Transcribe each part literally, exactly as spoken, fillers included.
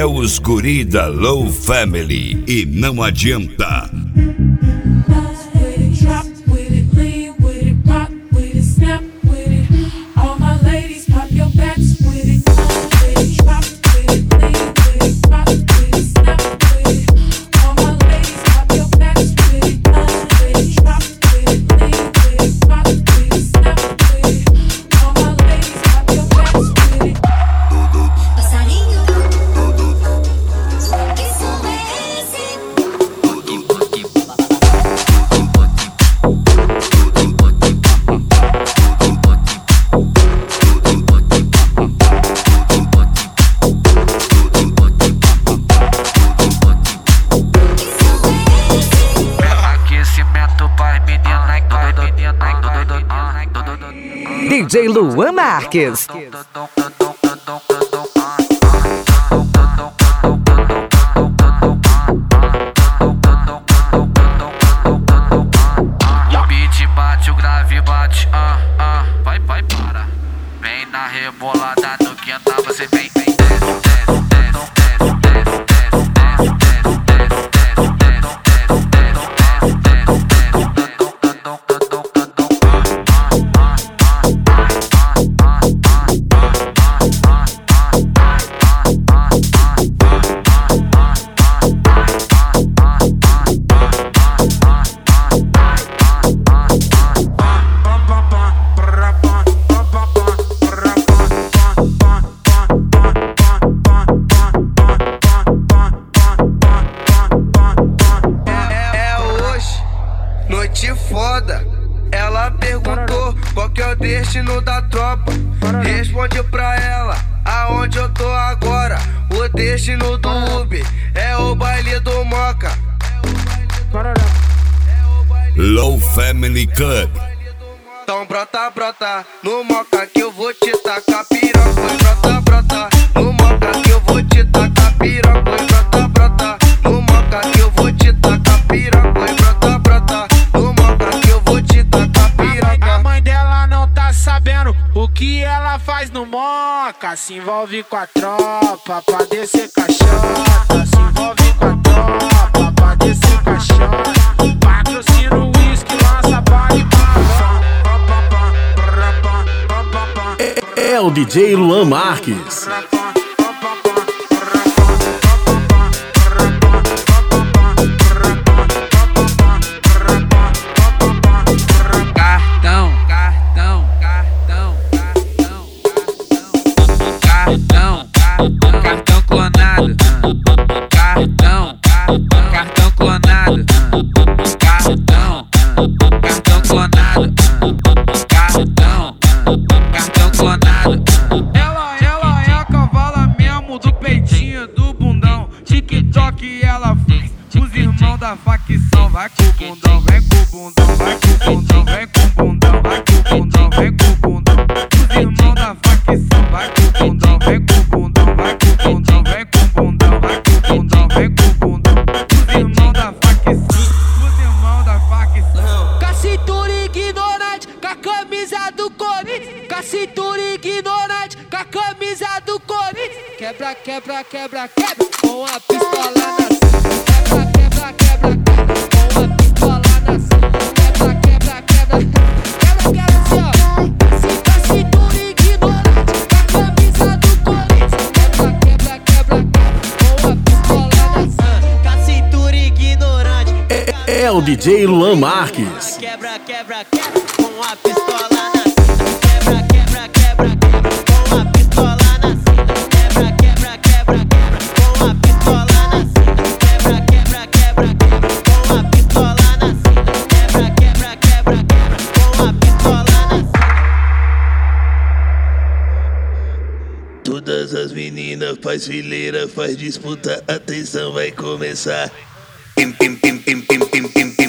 os guri da Low Family e não adianta. D J Luan Marques. O beat bate, o grave bate, ah, ah, vai, vai, para. Vem na rebolada no quintal, você vem, vem, desce, desce, desce, desce, desce, desce, desce, desce, desce, desce, noite foda. Ela perguntou qual que é o destino da tropa. Responde pra ela aonde eu tô agora. O destino do Uber é o baile do Moca. Low Family Club. Então brota, brota no Moca que eu vou te tacar piroca. Brota, brota no Moca que eu vou te tacar piroca. Brota, brota no Moca que eu vou te tacar piroca. Brota, brota no Moca que eu vou te tacar piroca. A mãe dela não tá sabendo o que ela faz no Moca. Se envolve com a tropa pra descer caixota. Se envolve com a tropa pra descer caixota. Patrocina o uísque, lança baile. É o D J Luan Marques. Cartão, cartão, cartão, cartão, cartão, cartão, cartão clonado, cartão, cartão clonado, cartão, cartão clonado, cartão, cartão clonado. Ela, ela é a cavala mesmo do peitinho do bundão. TikTok ela faz, os irmãos da facção. Vai com o bundão, vem com o bundão, vai com o bundão, vem com o bundão, vai com o bundão, vem com o bundão. Os irmãos da facção, vai com o bundão, vem com o bundão, vai com o bundão, vem com o bundão, vai com o bundão, vem com o bundão. Os irmãos da facção, os irmãos da facção. Com a cintura ignorante, com a camisa do Corinthians. Com a cintura ignorante, com a camisa do Corinthians. Quebra, quebra, quebra, quebra, com a pistola na cinta. Quebra, quebra, quebra, quebra, com a pistola na cinta. Quebra, quebra, quebra, quebra, quebra, assim ó. Com a cintura ignorante, com a camisa do Corinthians. Quebra, quebra, quebra, quebra, com a pistola na cinta. Com a cintura ignorante. É, é o D J Luan Marques. Quebra, quebra, quebra, com a pistola na cinta. Quebra, quebra, quebra, quebra, com a pistola na cinta. Quebra, quebra, quebra, quebra, com a pistola na cinta. Quebra, quebra, quebra, quebra, com a pistola na cinta. Quebra, quebra, quebra, quebra, com a pistola na cinta. Todas as meninas faz fileira, faz disputa, atenção vai começar. Pim, pim, pim, pim, pim, pim, pim, pim.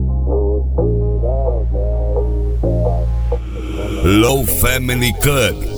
Low Family Club.